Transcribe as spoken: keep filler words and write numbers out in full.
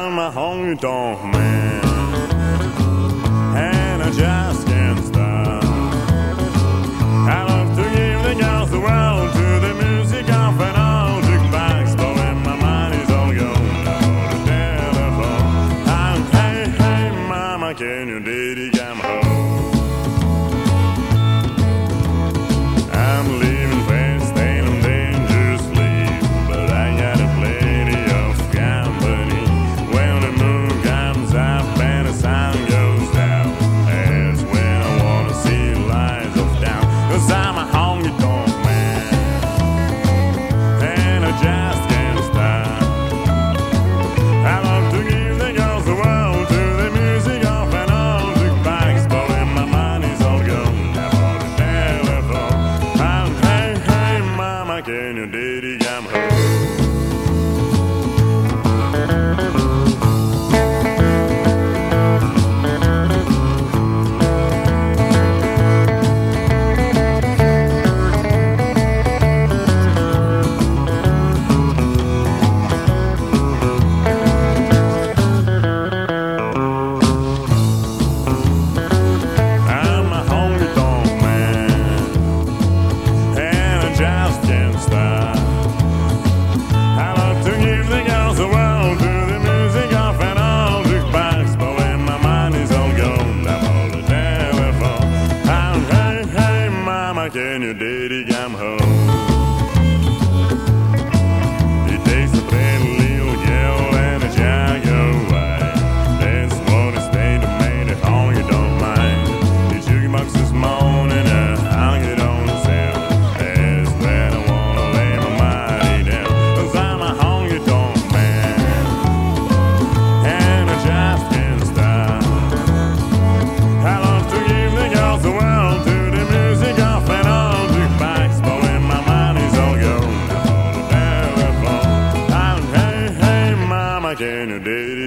I'm a honky-tonk man, and I just can't stop. I love to give the girls the world to the music of an old jukebox, but when my mind is all gone, I hold the telephone. I'm hey, hey, mama, can you daddy come home? I'm leaving fast and I'm dangerously, but I got a plenty of company. When the moon comes up and the sun goes down, that's when I wanna see the lights of town. 'Cause I'm a honky-tonk man, and I just can't stop. I love to give the girls the world to the music of an old jukebox, but when my money's all gone, I bought a telephone. I'm hey, hey, mama, can you daddy come home? I'm a honky-tonk man, and I just can't stop. I love to give the girls the world to the music of an old jukebox, but when my money's all gone, I hold the telephone. I'm hey, hey, mama, can you daddy come home? It takes a pretty little girl and a jug of wine. That's what it's paid to make the honky-tonk mind. The jukebox is moaning a honky-tonk sound. That's when I wanna lay my money down. 'Cause I'm a honky-tonk man, and I just can't stop. I love to give the girls the world to the music of an old jukebox, but when my money's all gone, I hold the telephone. I'm hey, hey, mama, can you daddy